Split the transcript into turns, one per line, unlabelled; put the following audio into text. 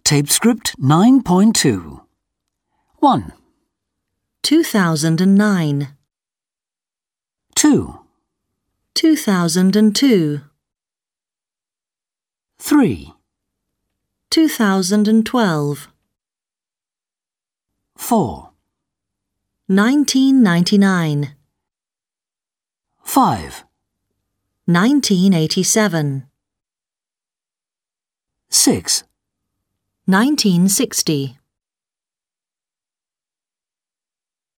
Tape script 9.2. 1,
2009,
2,
2002,
3,
2012,
4,
1999,
5,
1987,
6,
1960.